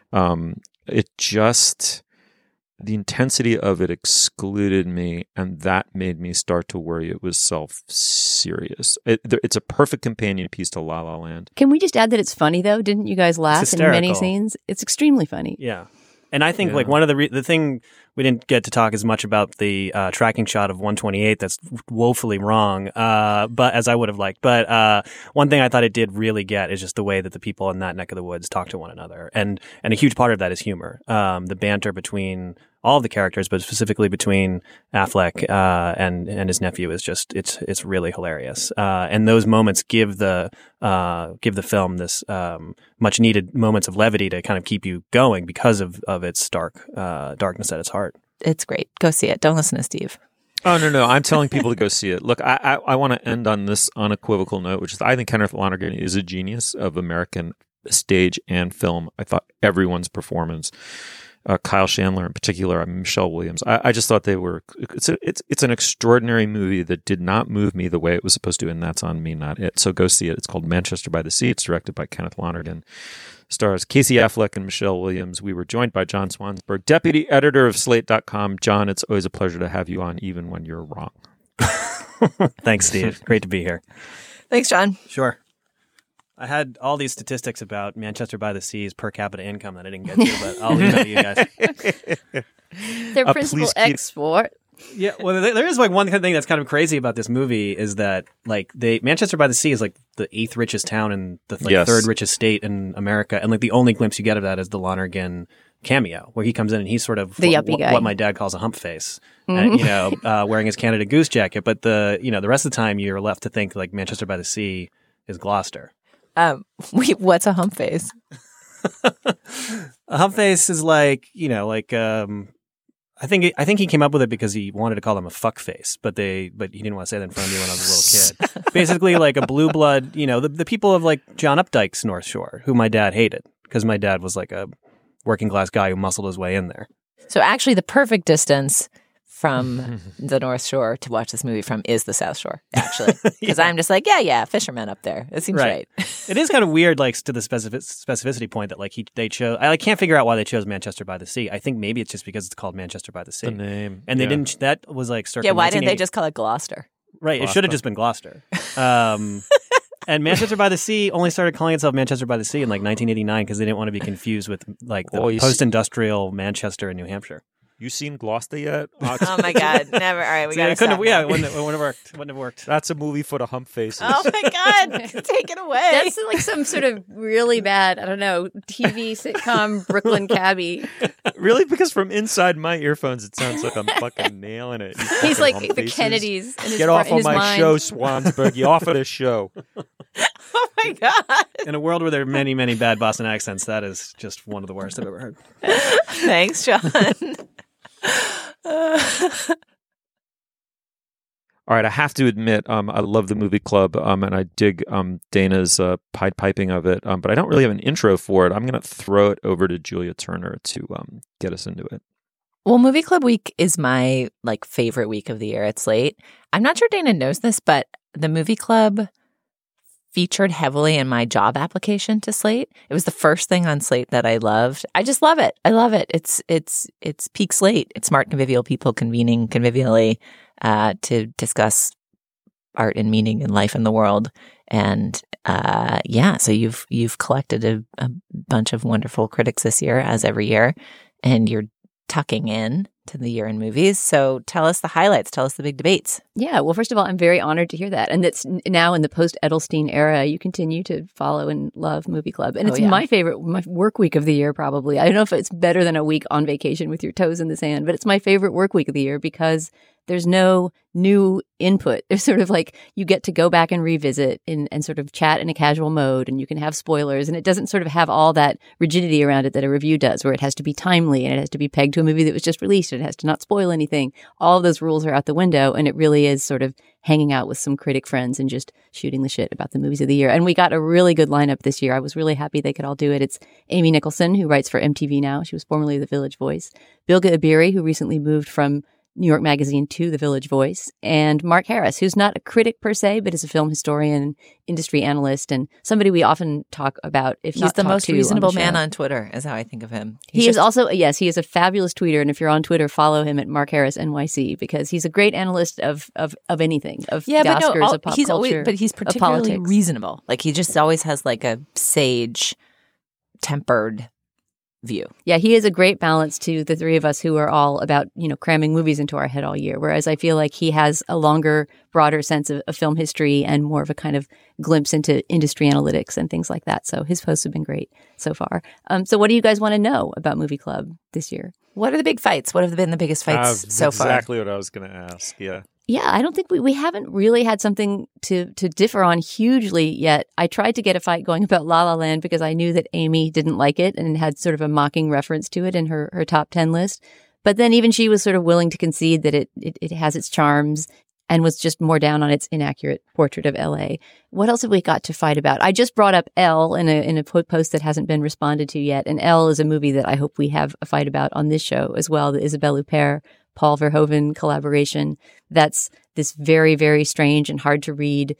It just, the intensity of it excluded me, and that made me start to worry it was self-serious. It's a perfect companion piece to La La Land. Can we just add that it's funny, though? Didn't you guys laugh in many scenes? It's extremely funny. Yeah. And I think like one of the thing we didn't get to talk as much about the tracking shot of 128. That's woefully wrong, but as I would have liked. But one thing I thought it did really get is just the way that the people in that neck of the woods talk to one another, and a huge part of that is humor. The banter between all of the characters, but specifically between Affleck and his nephew is just it's really hilarious. And those moments give the film this much needed moments of levity to kind of keep you going because of its darkness at its heart. It's great. Go see it. Don't listen to Steve. Oh, no. I'm telling people to go see it. Look, I want to end on this unequivocal note, which is I think Kenneth Lonergan is a genius of American stage and film. I thought everyone's performance, Kyle Chandler in particular, Michelle Williams, I just thought they were, it's an extraordinary movie that did not move me the way it was supposed to, and that's on me, not it. So go see it. It's called Manchester by the Sea. It's directed by Kenneth Lonergan. Stars Casey Affleck and Michelle Williams. We were joined by John Swansburg, deputy editor of Slate.com. John, it's always a pleasure to have you on, even when you're wrong. Thanks, Steve. Great to be here. Thanks, John. Sure. I had all these statistics about Manchester by the Sea's per capita income that I didn't get to, but I'll leave that to you guys. Their principal export. Yeah, well, there is like one thing that's kind of crazy about this movie is that like Manchester by the Sea is like the 8th richest town in the third richest state in America, and like the only glimpse you get of that is the Lonergan cameo where he comes in and he's sort of the yuppie guy, what my dad calls a hump face, and, wearing his Canada Goose jacket. But the rest of the time you're left to think like Manchester by the Sea is Gloucester. What's a hump face? A hump face is like, I think he came up with it because he wanted to call them a fuck face, but he didn't want to say that in front of me when I was a little kid. Basically like a blue blood, the people of like John Updike's North Shore, who my dad hated because my dad was like a working class guy who muscled his way in there. So actually the perfect distance from the North Shore to watch this movie from is the South Shore, actually. Because I'm just like, yeah, fishermen up there. It seems right. It is kind of weird, like, to the specificity point that, like, they chose... I can't figure out why they chose Manchester by the Sea. I think maybe it's just because it's called Manchester by the Sea. The name. And they didn't... That was, like, circa... Yeah, why didn't they just call it Gloucester? Right, It should have just been Gloucester. And Manchester by the Sea only started calling itself Manchester by the Sea in, like, 1989 because they didn't want to be confused with, like, the post-industrial Manchester in New Hampshire. You seen Gloucester yet? Oh my God, never. All right, we got to stop. Yeah, it wouldn't have worked. That's a movie for the hump faces. Oh my God, take it away. That's like some sort of really bad, I don't know, TV sitcom Brooklyn Cabbie. Really? Because from inside my earphones, it sounds like I'm fucking nailing it. He's like the Kennedys. Get off of my show, Swansburg. You off of this show. Oh my God. In a world where there are many, many bad Boston accents, that is just one of the worst I've ever heard. Thanks, John. All right, I have to admit, I love the movie club, and I dig Dana's Pied Piping of it, but I don't really have an intro for it. I'm going to throw it over to Julia Turner to get us into it. Well, Movie Club Week is my favorite week of the year at Slate. I'm not sure Dana knows this, but the Movie Club featured heavily in my job application to Slate. It was the first thing on Slate that I loved. I just love it. I love it. It's peak Slate. It's smart, convivial people convening convivially to discuss art and meaning and life in the world. And so you've collected a bunch of wonderful critics this year, as every year, and you're tucking in to the year in movies. So tell us the highlights. Tell us the big debates. Yeah. Well, first of all, I'm very honored to hear that. And that's now in the post-Edelstein era, you continue to follow and love Movie Club. And it's my work week of the year, probably. I don't know if it's better than a week on vacation with your toes in the sand, but it's my favorite work week of the year because there's no new input. There's sort of like you get to go back and revisit and sort of chat in a casual mode, and you can have spoilers, and it doesn't sort of have all that rigidity around it that a review does, where it has to be timely and it has to be pegged to a movie that was just released. It has to not spoil anything. All of those rules are out the window, and it really is sort of hanging out with some critic friends and just shooting the shit about the movies of the year. And we got a really good lineup this year. I was really happy they could all do it. It's Amy Nicholson, who writes for MTV now. She was formerly The Village Voice. Bilge Ebiri, who recently moved from New York Magazine to The Village Voice, and Mark Harris, who's not a critic per se, but is a film historian, industry analyst, and somebody we often talk about. If he's the most reasonable man on Twitter, is how I think of him. He is also, yes, he is a fabulous tweeter, and if you're on Twitter, follow him at Mark Harris NYC, because he's a great analyst of anything, of the Oscars, of pop culture, but he's particularly reasonable. Like he just always has like a sage, tempered view. Yeah, he is a great balance to the three of us who are all about, cramming movies into our head all year. Whereas I feel like he has a longer, broader sense of film history and more of a kind of glimpse into industry analytics and things like that. So his posts have been great so far. So what do you guys want to know about Movie Club this year? What are the big fights? What have been the biggest fights so far? Exactly what I was going to ask. Yeah. Yeah, I don't think we haven't really had something to differ on hugely yet. I tried to get a fight going about La La Land because I knew that Amy didn't like it and had sort of a mocking reference to it in her top 10 list. But then even she was sort of willing to concede that it has its charms and was just more down on its inaccurate portrait of L.A. What else have we got to fight about? I just brought up Elle in a post that hasn't been responded to yet. And Elle is a movie that I hope we have a fight about on this show as well, the Isabelle Huppert Paul Verhoeven collaboration. That's this very, very strange and hard to read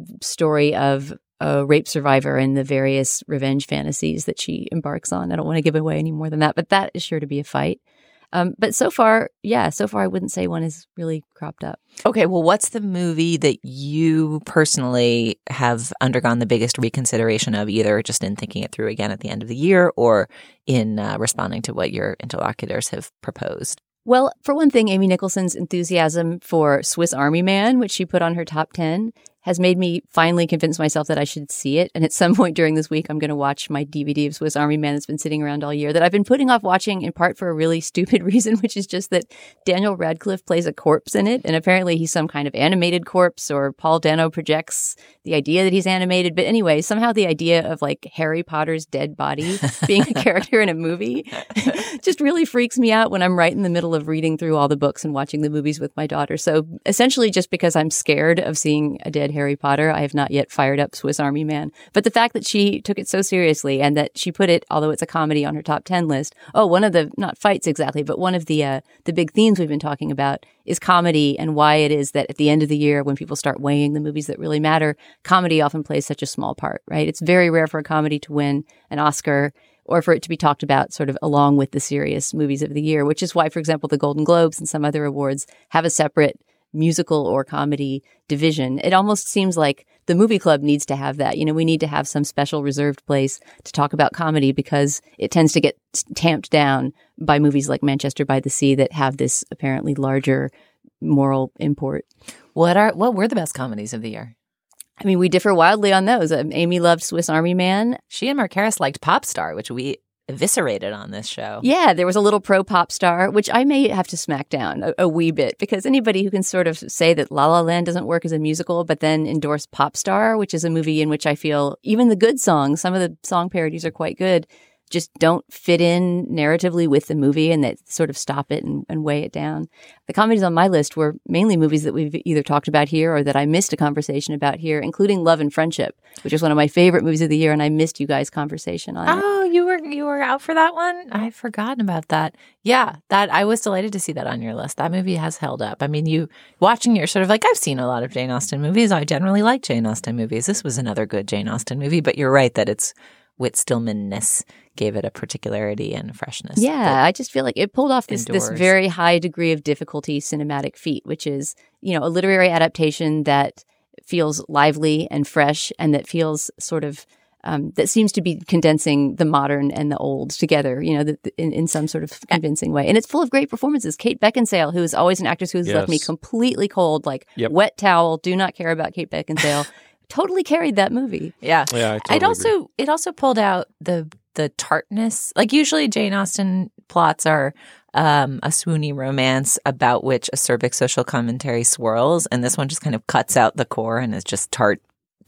story of a rape survivor and the various revenge fantasies that she embarks on. I don't want to give away any more than that, but that is sure to be a fight. But so far I wouldn't say one has really cropped up. Okay, well, what's the movie that you personally have undergone the biggest reconsideration of, either just in thinking it through again at the end of the year or in responding to what your interlocutors have proposed? Well, for one thing, Amy Nicholson's enthusiasm for Swiss Army Man, which she put on her top 10, has made me finally convince myself that I should see it. And at some point during this week, I'm going to watch my DVD of Swiss Army Man that's been sitting around all year that I've been putting off watching in part for a really stupid reason, which is just that Daniel Radcliffe plays a corpse in it. And apparently he's some kind of animated corpse, or Paul Dano projects the idea that he's animated. But anyway, somehow the idea of like Harry Potter's dead body being a character in a movie just really freaks me out when I'm right in the middle of reading through all the books and watching the movies with my daughter. So essentially just because I'm scared of seeing a dead Harry Potter, I have not yet fired up Swiss Army Man. But the fact that she took it so seriously and that she put it, although it's a comedy, on her top 10 list. Oh, one of the, not fights exactly, but one of the big themes we've been talking about is comedy, and why it is that at the end of the year, when people start weighing the movies that really matter, comedy often plays such a small part, right? It's very rare for a comedy to win an Oscar or for it to be talked about sort of along with the serious movies of the year, which is why, for example, the Golden Globes and some other awards have a separate musical or comedy division. It almost seems like the Movie Club needs to have that. We need to have some special reserved place to talk about comedy because it tends to get tamped down by movies like Manchester by the Sea that have this apparently larger moral import. What were the best comedies of the year? I mean, we differ wildly on those. Amy loved Swiss Army Man. She and Mark Harris liked Pop Star, which we eviscerated on this show. Yeah, there was a little pro Pop Star, which I may have to smack down a wee bit, because anybody who can sort of say that La La Land doesn't work as a musical, but then endorse Pop Star, which is a movie in which I feel even the good songs, some of the song parodies are quite good, just don't fit in narratively with the movie, and that sort of stop it and weigh it down. The comedies on my list were mainly movies that we've either talked about here or that I missed a conversation about here, including Love and Friendship, which is one of my favorite movies of the year, and I missed you guys' conversation on it. Oh, you were out for that one? I've forgotten about that. Yeah, that I was delighted to see that on your list. That movie has held up. I mean, you watching, you're sort of like, I've seen a lot of Jane Austen movies. I generally like Jane Austen movies. This was another good Jane Austen movie, but you're right that its Whit Stillman-ness gave it a particularity and freshness. Yeah, I just feel like it pulled off this very high degree of difficulty cinematic feat, which is, a literary adaptation that feels lively and fresh, and that feels sort of that seems to be condensing the modern and the old together, in some sort of convincing way. And it's full of great performances. Kate Beckinsale, who is always an actress who has left me completely cold, like wet towel, do not care about Kate Beckinsale. Totally carried that movie. Yeah. I totally agree. It also pulled out the tartness. Like usually Jane Austen plots are a swoony romance about which acerbic social commentary swirls, and this one just kind of cuts out the core and is just tart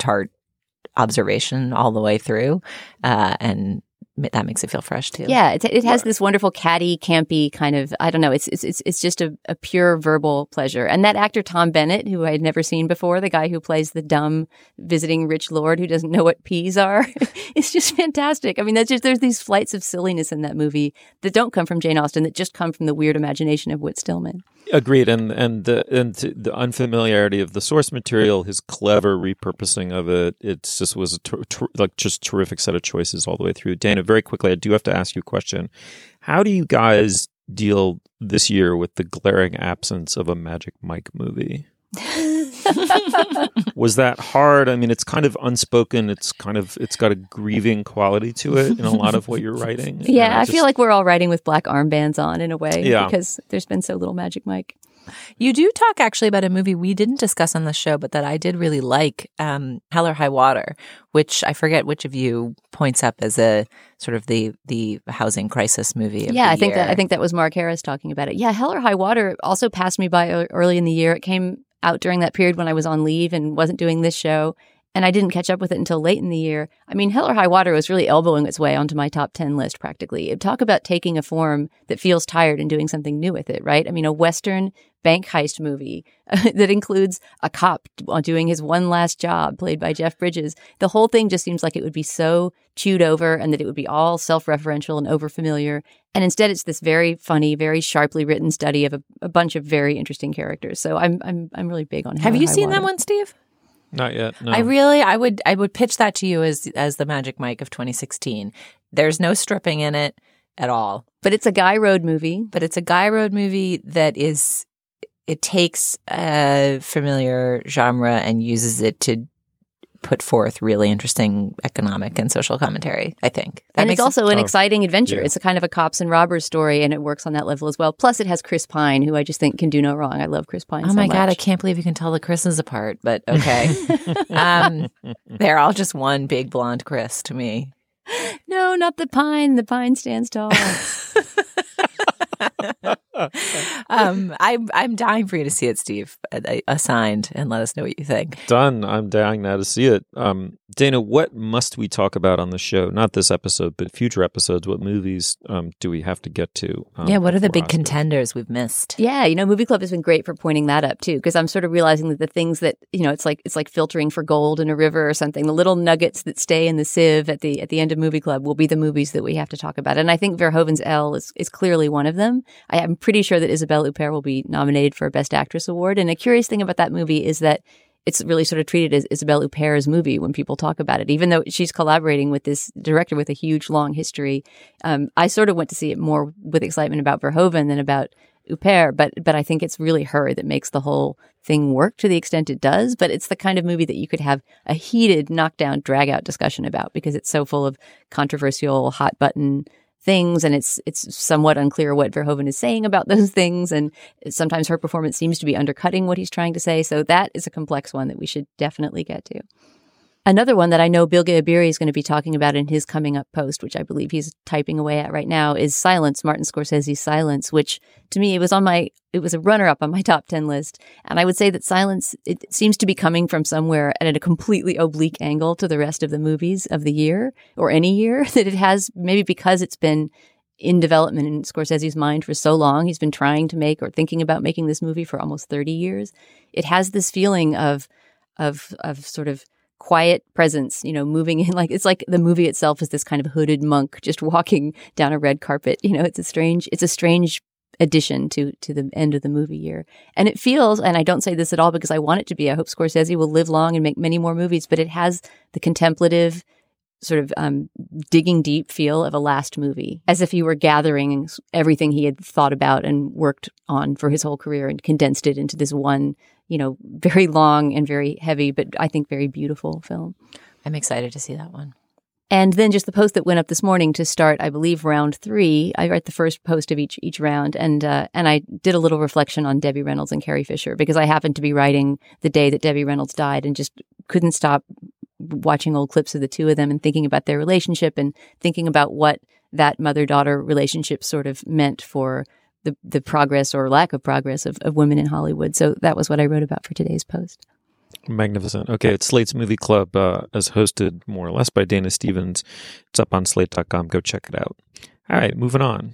observation all the way through, and that makes it feel fresh too. Yeah, it has this wonderful catty, campy kind of, I don't know, it's just a pure verbal pleasure. And that actor Tom Bennett, who I had never seen before, the guy who plays the dumb visiting rich lord who doesn't know what peas are, it's just fantastic. I mean, there's these flights of silliness in that movie that don't come from Jane Austen, that just come from the weird imagination of Whit Stillman. Agreed, and the unfamiliarity of the source material, his clever repurposing of it, it just was a just terrific set of choices all the way through. Dana, very quickly, I do have to ask you a question. How do you guys deal this year with the glaring absence of a Magic Mike movie? Was that hard? I mean, it's kind of unspoken. It's got a grieving quality to it in a lot of what you're writing. Yeah, I feel like we're all writing with black armbands on in a way because there's been so little Magic Mike. You do talk actually about a movie we didn't discuss on the show, but that I did really like, Hell or High Water, which I forget which of you points up as a sort of the housing crisis movie of the I year. think that was Mark Harris talking about it. Yeah, Hell or High Water also passed me by early in the year. It came out during that period when I was on leave and wasn't doing this show. And I didn't catch up with it until late in the year. I mean, Hell or High Water was really elbowing its way onto my top 10 list practically. Talk about taking a form that feels tired and doing something new with it, right? I mean, a Western bank heist movie that includes a cop doing his one last job, played by Jeff Bridges. The whole thing just seems like it would be so chewed over and that it would be all self-referential and overfamiliar. And instead, it's this very funny, very sharply written study of a bunch of very interesting characters. So I'm really big on Hell or High Water. Have you seen that one, Steve? Not yet. No. I would pitch that to you as the Magic Mike of 2016. There's no stripping in it at all. But it's a Guy Road movie. That is, it takes a familiar genre and uses it to put forth really interesting economic and social commentary, I think. And it's also an exciting adventure. Yeah. It's a kind of a cops and robbers story, and it works on that level as well. Plus, it has Chris Pine, who I just think can do no wrong. I love Chris Pine so much. God, I can't believe you can tell the Chris's apart, but okay. They're all just one big blonde Chris to me. No, not the Pine. The Pine stands tall. I'm dying for you to see it, Steve. Assigned, and let us know what you think. Done. I'm dying now to see it. Dana, what must we talk about on the show? Not this episode, but future episodes. What movies do we have to get to? What are the big contenders we've missed? Yeah, Movie Club has been great for pointing that up too, because I'm sort of realizing that the things that it's like filtering for gold in a river or something. The little nuggets that stay in the sieve at the end of Movie Club will be the movies that we have to talk about, and I think Verhoeven's Elle is clearly one of them. I am pretty sure that Isabelle Huppert will be nominated for a Best Actress award. And a curious thing about that movie is that it's really sort of treated as Isabelle Huppert's movie when people talk about it, even though she's collaborating with this director with a huge, long history. I sort of went to see it more with excitement about Verhoeven than about Huppert, but I think it's really her that makes the whole thing work to the extent it does. But it's the kind of movie that you could have a heated, knockdown, drag-out discussion about because it's so full of controversial, hot-button things, and it's somewhat unclear what Verhoeven is saying about those things, and sometimes her performance seems to be undercutting what he's trying to say. So that is a complex one that we should definitely get to. Another one that I know Bilge Ebiri is going to be talking about in his coming up post, which I believe he's typing away at right now, is Silence, Martin Scorsese's Silence, which to me it was a runner-up on my top 10 list. And I would say that Silence, it seems to be coming from somewhere at a completely oblique angle to the rest of the movies of the year or any year that it has, maybe because it's been in development in Scorsese's mind for so long. He's been trying to make or thinking about making this movie for almost 30 years. It has this feeling of sort of quiet presence, moving in, it's like the movie itself is this kind of hooded monk just walking down a red carpet. It's a strange addition to the end of the movie year. And it feels, and I don't say this at all because I want it to be, I hope Scorsese will live long and make many more movies, but it has the contemplative sort of digging deep feel of a last movie, as if he were gathering everything he had thought about and worked on for his whole career and condensed it into this one, very long and very heavy, but I think very beautiful film. I'm excited to see that one. And then just the post that went up this morning to start, I believe, round 3. I write the first post of each round, and I did a little reflection on Debbie Reynolds and Carrie Fisher because I happened to be writing the day that Debbie Reynolds died and just couldn't stop watching old clips of the two of them and thinking about their relationship and thinking about what that mother-daughter relationship sort of meant for the progress or lack of progress of women in Hollywood. So that was what I wrote about for today's post. Magnificent. Okay, it's Slate's Movie Club, as hosted more or less by Dana Stevens. It's up on slate.com. Go check it out. All right, moving on.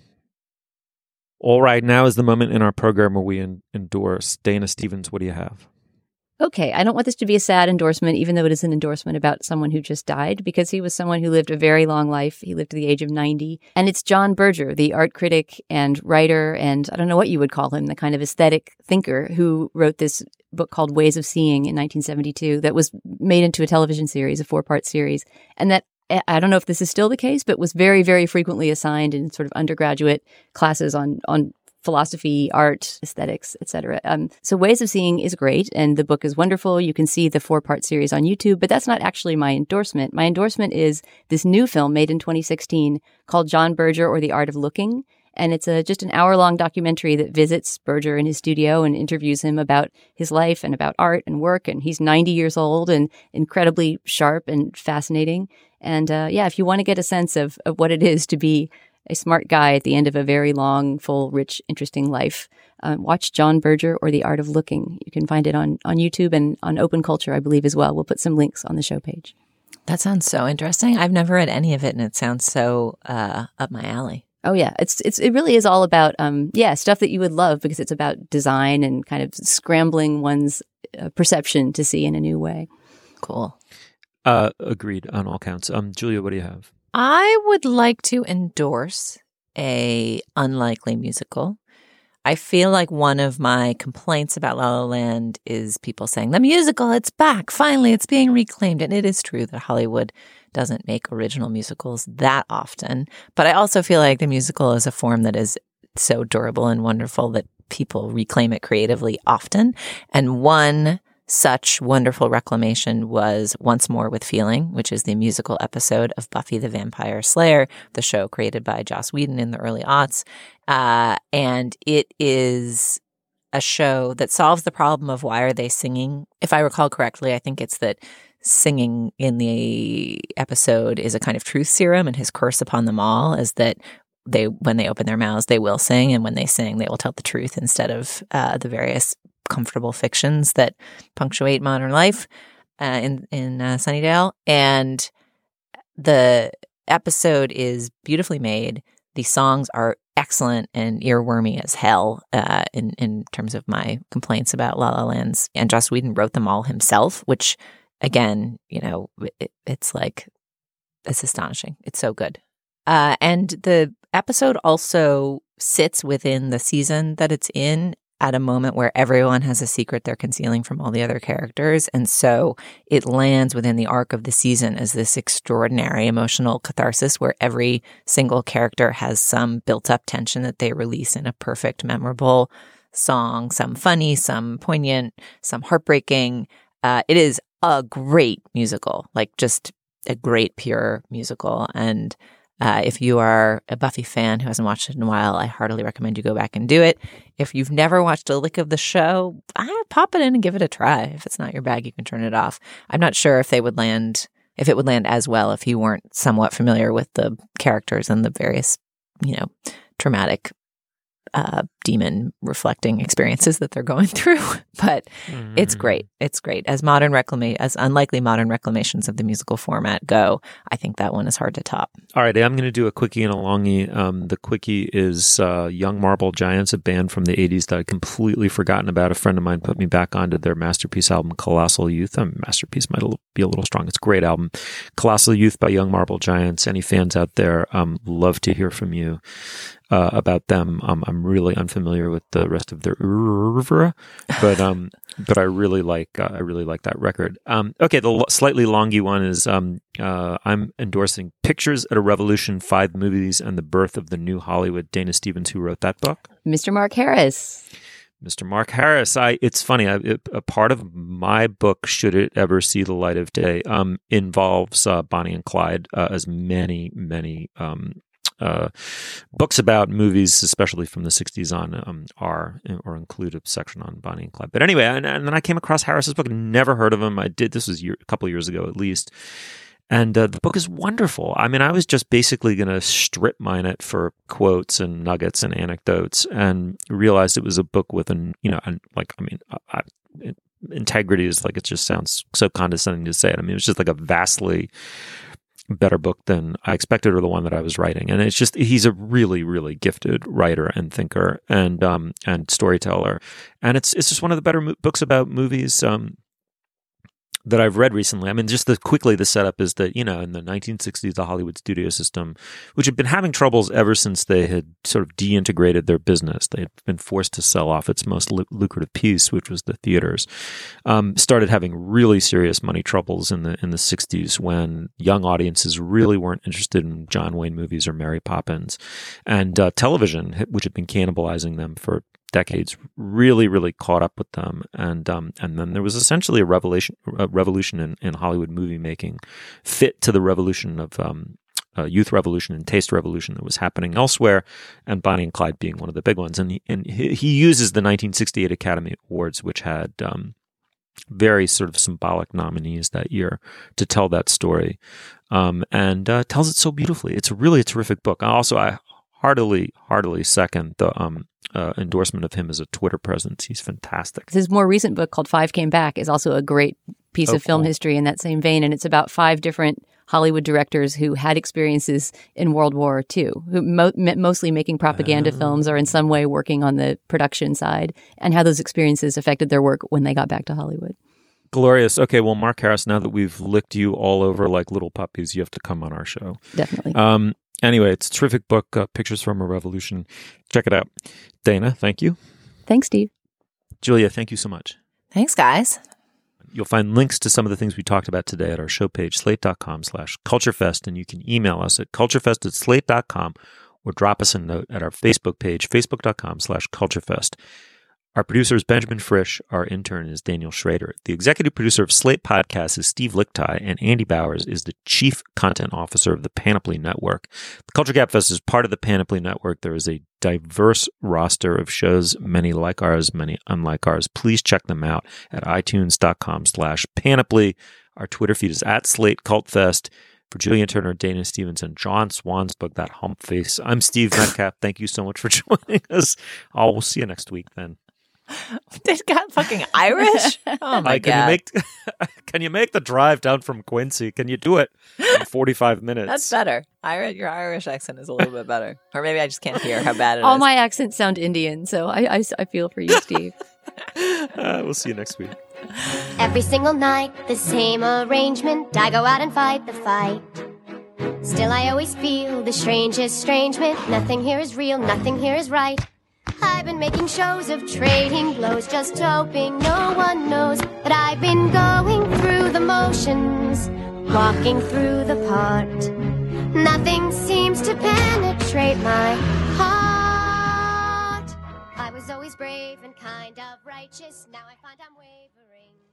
All right, now is the moment in our program where we endorse. Dana Stevens, what do you have? Okay, I don't want this to be a sad endorsement, even though it is an endorsement about someone who just died, because he was someone who lived a very long life. He lived to the age of 90. And it's John Berger, the art critic and writer, and I don't know what you would call him, the kind of aesthetic thinker who wrote this book called Ways of Seeing in 1972 that was made into a television series, a 4-part series, and that I don't know if this is still the case, but was very, very frequently assigned in sort of undergraduate classes on philosophy, art, aesthetics, etc. So Ways of Seeing is great, and the book is wonderful. You can see the 4-part series on YouTube, but that's not actually my endorsement. My endorsement is this new film made in 2016 called John Berger or the Art of Looking. And it's just an hour-long documentary that visits Berger in his studio and interviews him about his life and about art and work. And he's 90 years old and incredibly sharp and fascinating. And if you want to get a sense of what it is to be a smart guy at the end of a very long, full, rich, interesting life, watch John Berger or The Art of Looking. You can find it on YouTube and on Open Culture, I believe, as well. We'll put some links on the show page. That sounds so interesting. I've never read any of it, and it sounds so up my alley. Oh yeah, it really is all about stuff that you would love, because it's about design and kind of scrambling one's perception to see in a new way. Cool. Agreed on all counts. Julia, what do you have? I would like to endorse a unlikely musical. I feel like one of my complaints about La La Land is people saying, the musical, it's back. Finally, it's being reclaimed. And it is true that Hollywood doesn't make original musicals that often. But I also feel like the musical is a form that is so durable and wonderful that people reclaim it creatively often. And one such wonderful reclamation was Once More with Feeling, which is the musical episode of Buffy the Vampire Slayer, the show created by Joss Whedon in the early aughts. And it is a show that solves the problem of why are they singing? If I recall correctly, I think it's that singing in the episode is a kind of truth serum, and his curse upon them all is that when they open their mouths, they will sing, and when they sing, they will tell the truth instead of the various comfortable fictions that punctuate modern life in Sunnydale. And the episode is beautifully made. The songs are excellent and earwormy as hell in terms of my complaints about La La Land's. And Joss Whedon wrote them all himself, which, again, it's astonishing. It's so good. And the episode also sits within the season that it's in at a moment where everyone has a secret they're concealing from all the other characters. And so it lands within the arc of the season as this extraordinary emotional catharsis where every single character has some built-up tension that they release in a perfect, memorable song, some funny, some poignant, some heartbreaking. It is a great musical, like just a great, pure musical. And if you are a Buffy fan who hasn't watched it in a while, I heartily recommend you go back and do it. If you've never watched a lick of the show, pop it in and give it a try. If it's not your bag, you can turn it off. I'm not sure if it would land as well if you weren't somewhat familiar with the characters and the various, traumatic demon reflecting experiences that they're going through. But it's great. It's great. As unlikely modern reclamations of the musical format go, I think that one is hard to top. All right, I'm going to do a quickie and a longie. The quickie is Young Marble Giants, a band from the 80s that I'd completely forgotten about. A friend of mine put me back onto their Masterpiece album, Colossal Youth. Masterpiece might be a little strong. It's a great album. Colossal Youth by Young Marble Giants. Any fans out there, love to hear from you about them. I'm really unfamiliar with the rest of their oeuvre, but I really like that record. Okay, the slightly longy one is I'm endorsing Pictures at a Revolution: 5 Movies and the Birth of the New Hollywood. Dana Stevens, who wrote that book. Mr. Mark Harris. Mr. Mark Harris. It's funny. A part of my book, should it ever see the light of day, involves Bonnie and Clyde, as many books about movies, especially from the 60s on, are or include a section on Bonnie and Clyde. But anyway, and then I came across Harris's book. Never heard of him. This was a couple of years ago at least. And the book is wonderful. I mean, I was just basically going to strip mine it for quotes and nuggets and anecdotes, and realized it was a book with integrity is like, it just sounds so condescending to say it. I mean, it was just like a vastly better book than I expected, or the one that I was writing. And it's just, he's a really, really gifted writer and thinker and storyteller. And it's just one of the better books about movies that I've read recently. I mean, just quickly, the setup is that, in the 1960s, the Hollywood studio system, which had been having troubles ever since they had sort of deintegrated their business, they had been forced to sell off its most lucrative piece, which was the theaters, started having really serious money troubles in the 60s when young audiences really weren't interested in John Wayne movies or Mary Poppins. And television, which had been cannibalizing them for decades, really, really caught up with them, and then there was essentially a revolution in Hollywood movie making, fit to the revolution of youth revolution and taste revolution that was happening elsewhere, and Bonnie and Clyde being one of the big ones. And he uses the 1968 Academy Awards, which had very sort of symbolic nominees that year, to tell that story, and tells it so beautifully. It's really a terrific book. I heartily second the endorsement of him as a Twitter presence. He's fantastic. His more recent book called Five Came Back is also a great piece of film history in that same vein, and it's about 5 different Hollywood directors who had experiences in World War II, who mostly making propaganda films or in some way working on the production side, and how those experiences affected their work when they got back to Hollywood. Glorious. Okay, well, Mark Harris, now that we've licked you all over like little puppies, you have to come on our show. Definitely. Anyway, it's a terrific book, Pictures from a Revolution. Check it out. Dana, thank you. Thanks, Steve. Julia, thank you so much. Thanks, guys. You'll find links to some of the things we talked about today at our show page, slate.com/culturefest, and you can email us at culturefest@slate.com or drop us a note at our Facebook page, facebook.com/culturefest. Our producer is Benjamin Frisch. Our intern is Daniel Schrader. The executive producer of Slate Podcasts is Steve Lickteig, and Andy Bowers is the chief content officer of the Panoply Network. The Culture Gap Fest is part of the Panoply Network. There is a diverse roster of shows, many like ours, many unlike ours. Please check them out at itunes.com/panoply. Our Twitter feed is @SlateCultFest. For Julian Turner, Dana Stevenson, John Swansburg, that hump face, I'm Steve Metcalf. Thank you so much for joining us. We'll see you next week then. It got fucking Irish? Oh my God. Can you make the drive down from Quincy? Can you do it in 45 minutes? That's better. Your Irish accent is a little bit better. Or maybe I just can't hear how bad it is. All my accents sound Indian, so I feel for you, Steve. We'll see you next week. Every single night, the same arrangement. I go out and fight the fight. Still I always feel the strangest estrangement. Nothing here is real, nothing here is right. I've been making shows of trading blows, just hoping no one knows that I've been going through the motions, walking through the part. Nothing seems to penetrate my heart. I was always brave and kind of righteous, now I find I'm wavering.